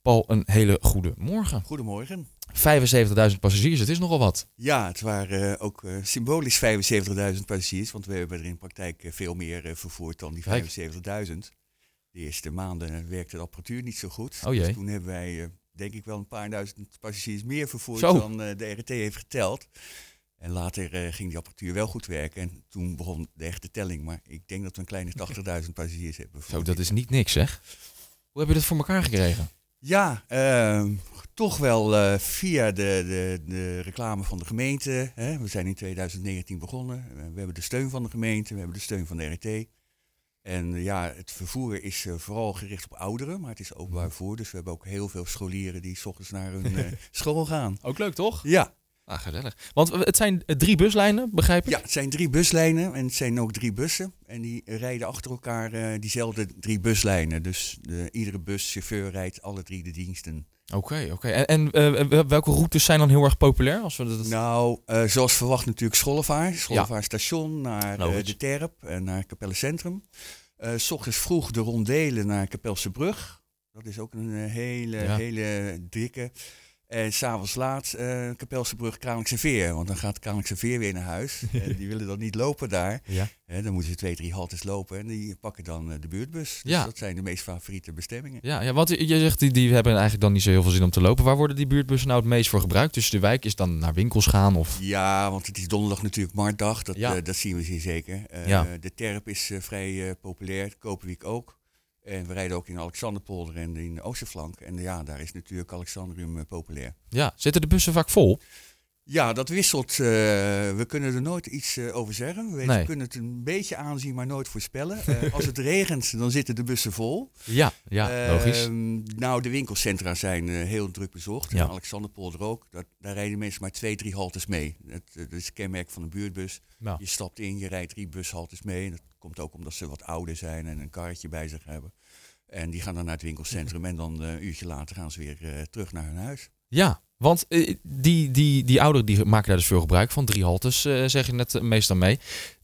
Paul, een hele goede morgen. Goedemorgen. 75.000 passagiers, het is nogal wat. Ja, het waren ook symbolisch 75.000 passagiers, want we hebben er in praktijk veel meer vervoerd dan die 75.000. De eerste maanden werkte de apparatuur niet zo goed. Oh jee. Dus toen hebben wij denk ik wel een paar duizend passagiers meer vervoerd Zo. dan de RET heeft geteld. En later ging die apparatuur wel goed werken en toen begon de echte telling. Maar ik denk dat we een kleine 80.000 passagiers hebben. Zo, dat is niet niks zeg. Hoe heb je dat voor elkaar gekregen? Ja, toch wel via de reclame van de gemeente. Hè. We zijn in 2019 begonnen. We hebben de steun van de gemeente, we hebben de steun van de RET. En ja, het vervoer is vooral gericht op ouderen, maar het is openbaar vervoer. Dus we hebben ook heel veel scholieren die 's ochtends naar hun school gaan. Ook leuk toch? Ja. Ah, gezellig. Want het zijn 3 buslijnen, begrijp ik? Ja, het zijn 3 buslijnen en het zijn ook 3 bussen. En die rijden achter elkaar diezelfde 3 buslijnen. Dus iedere buschauffeur rijdt alle 3 de diensten. Oké. En welke routes zijn dan heel erg populair? Als we dat... Nou, zoals verwacht natuurlijk Schollevaar station naar de Terp en naar Capelle Centrum. 's ochtends vroeg de rondelen naar Kapelse Brug. Dat is ook een hele dikke. En s'avonds laat Kapelse Brug Kralingse Veer. Want dan gaat Kralingse Veer weer naar huis. En die willen dan niet lopen daar. Ja. Dan moeten ze 2-3 haltes lopen. En die pakken dan de buurtbus. Dus dat zijn de meest favoriete bestemmingen. Ja, want je zegt die hebben eigenlijk dan niet zo heel veel zin om te lopen. Waar worden die buurtbussen nou het meest voor gebruikt? Dus de wijk is dan naar winkels gaan? Of? Ja, want het is donderdag natuurlijk marktdag. Dat zien we zeer zeker. De Terp is vrij populair. De Koperwiek ook. En we rijden ook in Alexanderpolder en in de Oosterflank. En ja, daar is natuurlijk Alexandrium populair. Ja, zitten de bussen vaak vol? Ja, dat wisselt. We kunnen er nooit iets over zeggen. We kunnen het een beetje aanzien, maar nooit voorspellen. Als het regent, dan zitten de bussen vol. Ja, logisch. Nou, de winkelcentra zijn heel druk bezocht. Ja. En Alexanderpolder ook. Daar rijden mensen maar 2-3 haltes mee. Dat is het kenmerk van een buurtbus. Ja. Je stapt in, je rijdt 3 bushaltes mee. En dat komt ook omdat ze wat ouder zijn en een karretje bij zich hebben. En die gaan dan naar het winkelcentrum. En dan een uurtje later gaan ze weer terug naar hun huis. Ja, want die ouderen die maken daar dus veel gebruik van. 3 haltes, zeg je net meestal mee.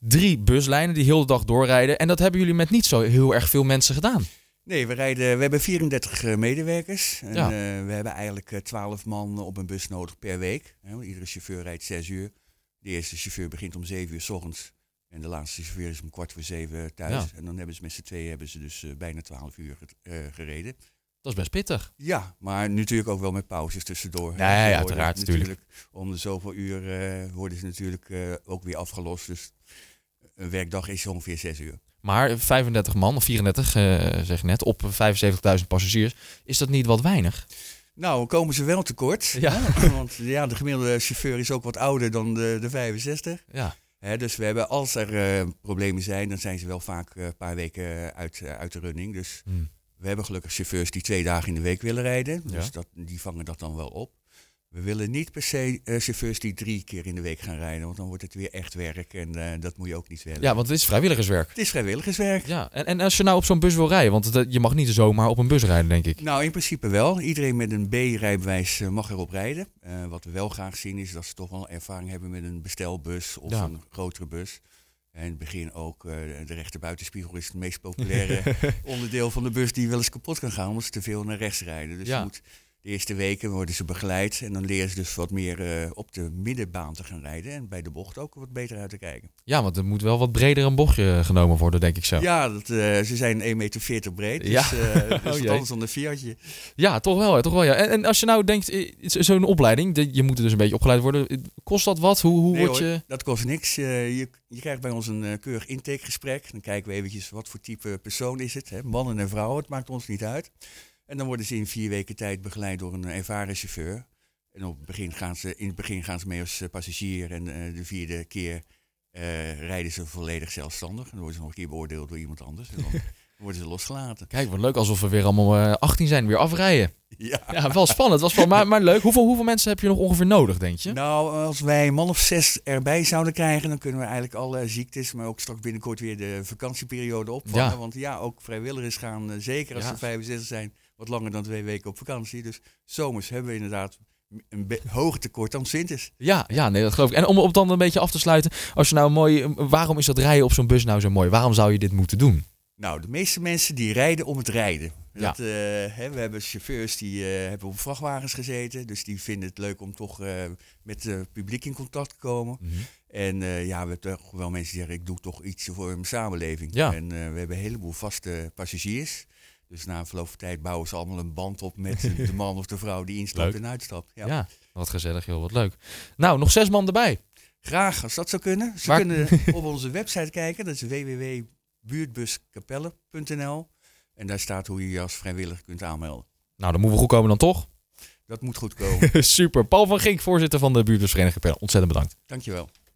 3 buslijnen die heel de dag doorrijden. En dat hebben jullie met niet zo heel erg veel mensen gedaan. Nee, we hebben 34 medewerkers. En, we hebben eigenlijk 12 man op een bus nodig per week. Iedere chauffeur rijdt 6 uur. De eerste chauffeur begint om 7 uur 's ochtends. En de laatste chauffeur is om 6:15 thuis. Ja. En dan hebben ze met z'n tweeën dus bijna 12 uur gereden. Dat is best pittig. Ja, maar natuurlijk ook wel met pauzes tussendoor. Ja, uiteraard natuurlijk. Om de zoveel uur worden ze natuurlijk ook weer afgelost. Dus een werkdag is ongeveer 6 uur. Maar 35 man, of 34 zeg je net, op 75.000 passagiers. Is dat niet wat weinig? Nou, komen ze wel tekort. Ja. Want de gemiddelde chauffeur is ook wat ouder dan de 65. Ja. Dus we hebben, als er problemen zijn, dan zijn ze wel vaak een paar weken uit de running. Dus we hebben gelukkig chauffeurs die 2 dagen in de week willen rijden. Dus die vangen dat dan wel op. We willen niet per se chauffeurs die 3 keer in de week gaan rijden. Want dan wordt het weer echt werk en dat moet je ook niet willen. Ja, want het is vrijwilligerswerk. Het is vrijwilligerswerk. Ja, en als je nou op zo'n bus wil rijden, want je mag niet zomaar op een bus rijden, denk ik. Nou, in principe wel. Iedereen met een B-rijbewijs mag erop rijden. Wat we wel graag zien is dat ze toch wel ervaring hebben met een bestelbus of een grotere bus. En in het begin ook, de rechterbuitenspiegel is het meest populaire onderdeel van de bus die wel eens kapot kan gaan omdat ze te veel naar rechts rijden. Dus je moet de eerste weken worden ze begeleid en dan leren ze dus wat meer op de middenbaan te gaan rijden en bij de bocht ook wat beter uit te kijken. Ja, want er moet wel wat breder een bochtje genomen worden, denk ik zo. Ja, ze zijn 1,40 meter breed, dus anders dan een Fiatje. Ja, toch wel. Ja. En als je nou denkt, zo'n opleiding, je moet dus een beetje opgeleid worden, kost dat wat? Hoe word je... dat kost niks. Je krijgt bij ons een keurig intakegesprek. Dan kijken we eventjes wat voor type persoon is het. Hè? Mannen en vrouwen, het maakt ons niet uit. En dan worden ze in 4 weken tijd begeleid door een ervaren chauffeur. En in het begin gaan ze mee als passagier. En de 4e keer rijden ze volledig zelfstandig. En dan worden ze nog een keer beoordeeld door iemand anders. En dan worden ze losgelaten. Kijk, wat leuk, alsof we weer allemaal 18 zijn, weer afrijden. Ja, wel spannend. Maar leuk. Hoeveel mensen heb je nog ongeveer nodig, denk je? Nou, als wij een man of 6 erbij zouden krijgen, dan kunnen we eigenlijk alle ziektes, maar ook straks binnenkort weer de vakantieperiode opvangen. Ja. Want ook vrijwilligers gaan, zeker als ze 65 zijn, wat langer dan 2 weken op vakantie. Dus zomers hebben we inderdaad een hoger tekort dan winters. Ja, nee, dat geloof ik. En om dan een beetje af te sluiten, als je nou waarom is dat rijden op zo'n bus nou zo mooi? Waarom zou je dit moeten doen? Nou, de meeste mensen die rijden om het rijden. Ja. We hebben chauffeurs die hebben op vrachtwagens gezeten. Dus die vinden het leuk om toch met het publiek in contact te komen. Mm-hmm. En we hebben toch wel mensen die zeggen, ik doe toch iets voor mijn samenleving. Ja. En we hebben een heleboel vaste passagiers. Dus na verloop van tijd bouwen ze allemaal een band op met de man of de vrouw die instapt en uitstapt. Ja, wat gezellig, joh, wat leuk. Nou, nog 6 man erbij. Graag, als dat zou kunnen. Ze kunnen op onze website kijken. Dat is www.buurtbuskapelle.nl. En daar staat hoe je je als vrijwilliger kunt aanmelden. Nou, dan moeten we goed komen dan toch? Dat moet goed komen. Super. Paul van Gink, voorzitter van de Buurtbusvereniging Capelle. Ontzettend bedankt. Dankjewel.